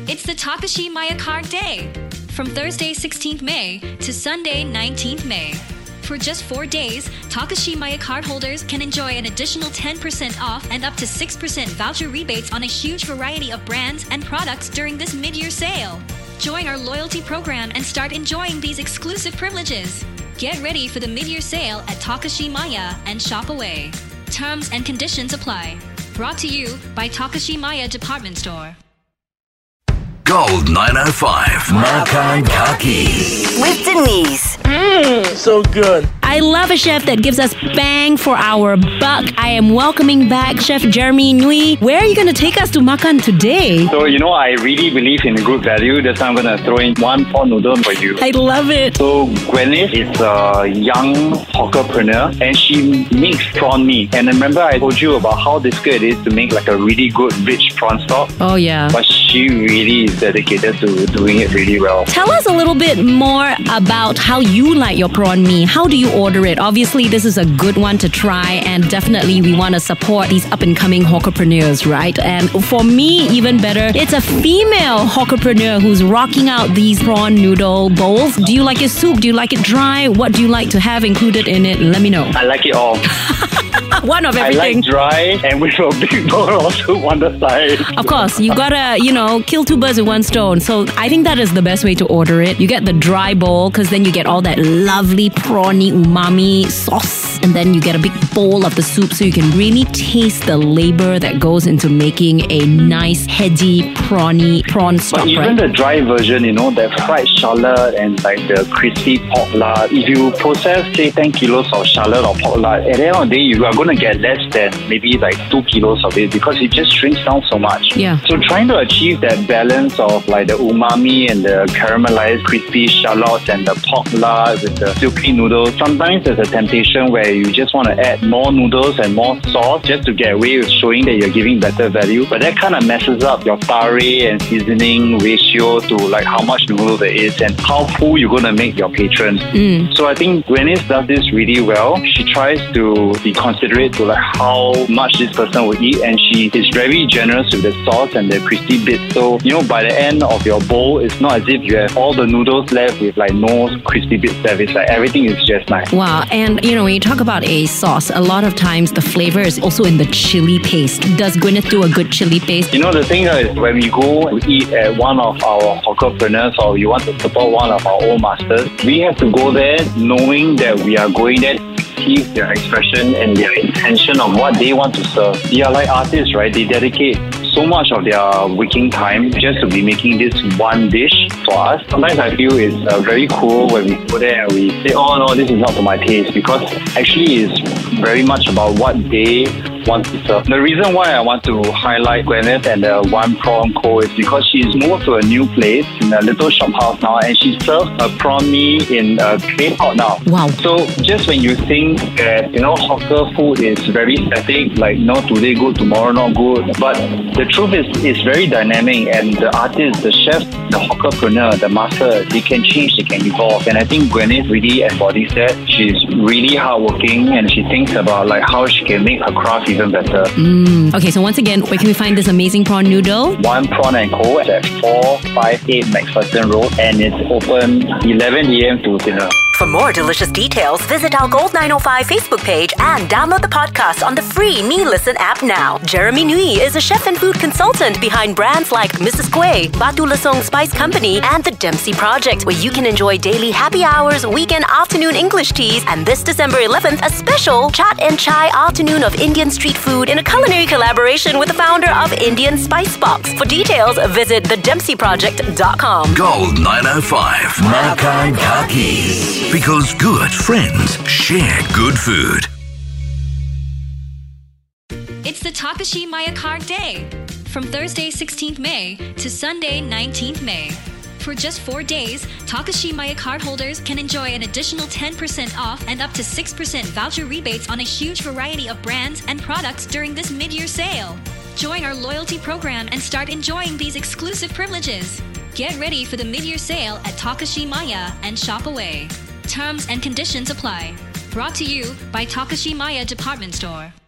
It's the Takashimaya Card Day, from Thursday 16th May to Sunday 19th May. For just 4 days, Takashimaya cardholders can enjoy an additional 10% off and up to 6% voucher rebates on a huge variety of brands and products during this mid-year sale. Join our loyalty program and start enjoying these exclusive privileges. Get ready for the mid-year sale at Takashimaya and shop away. Terms and conditions apply. Brought to you by Takashimaya Department Store. Gold 905 Makan Kaki with Denise. So good. I love a chef that gives us bang for our buck. I am welcoming back Chef Jeremy Nui. Where are you going to take us to makan today? So, I really believe in good value. That's why I'm going to throw in one prawn noodle for you. I love it. So, Gwyneth is a young hawkerpreneur and she makes prawn mee. And remember I told you about how difficult it is to make like a really good rich prawn stock? Oh, yeah. But she really is dedicated to doing it really well. Tell us a little bit more about how you like your prawn mee. How do you order it? Obviously, this is a good one to try, and definitely we want to support these up-and-coming hawkerpreneurs, right? And for me, even better, it's a female hawkerpreneur who's rocking out these prawn noodle bowls. Do you like it soup? Do you like it dry? What do you like to have included in it? Let me know. I like it all. One of everything. I like dry and with a big bowl of soup on the side. Of course, you gotta, kill two birds with one stone. So I think that is the best way to order it. You get the dry bowl because then you get all that lovely prawny umami sauce. And then you get a big bowl of the soup so you can really taste the labor that goes into making a nice, heady, prawn stock, But even the dry version, that fried shallot and like the crispy pork lard, if you process, say, 10 kilos of shallot or pork lard, at the end of the day, you are going to get less than maybe like 2 kilos of it because it just shrinks down so much. Yeah. So trying to achieve that balance of like the umami and the caramelized crispy shallots and the pork lard with the silky noodles, sometimes there's a temptation where you just want to add more noodles and more sauce just to get away with showing that you're giving better value. But that kind of messes up your tare and seasoning ratio to like how much noodle there is and how full you're going to make your patrons. So I think Gwyneth does this really well. She tries to be considerate to like how much this person will eat, and she is very generous with the sauce and the crispy bits. So, by the end of your bowl, it's not as if you have all the noodles left with like no crispy bits left. It's like everything is just nice. Wow. And, when you talk about a sauce, a lot of times the flavor is also in the chili paste. Does Gwyneth do a good chili paste? The thing is, when we go to eat at one of our hawkerpreneurs or you want to support one of our old masters, we have to go there knowing that we are going there to perceive their expression and their intention of what they want to serve. They are like artists, right? They dedicate so much of their waking time just to be making this one dish for us. Sometimes I feel it's very cool when we go there and we say, oh no, this is not to my taste, because actually it's very much about what they want to serve. The reason why I want to highlight Gwyneth and the One Prawn Co is because she's moved to a new place in a little shop house now, and she serves a prawn mee in a clay pot now. Wow. So just when you think that, hawker food is very static, like, today good, tomorrow not good, but the truth is it's very dynamic, and the artist, the chef, the hawkerpreneur, the master, they can change, they can evolve. And I think Gwyneth really embodies that. She's really hardworking and she thinks about like how she can make her craft even better. Okay, so once again, where can we find this amazing prawn noodle? One Prawn & Co at 458 McPherson Road, and it's open 11 a.m. to dinner. For more delicious details, visit our Gold 905 Facebook page and download the podcast on the free Me Listen app now. Jeremy Nui is a chef and food consultant behind brands like Mrs. Kueh, Batu Lesong Spice Company, and The Dempsey Project, where you can enjoy daily happy hours, weekend afternoon English teas, and this December 11th, a special Chat and Chai afternoon of Indian street food in a culinary collaboration with the founder of Indian Spice Box. For details, visit thedempseyproject.com. Gold 905 Makan Kaki. Because good friends share good food. It's the Takashimaya Card Day, from Thursday 16th May to Sunday 19th May. For just 4 days, Takashimaya cardholders can enjoy an additional 10% off and up to 6% voucher rebates on a huge variety of brands and products during this mid-year sale. Join our loyalty program and start enjoying these exclusive privileges. Get ready for the mid-year sale at Takashimaya and shop away. Terms and conditions apply. Brought to you by Takashimaya Department Store.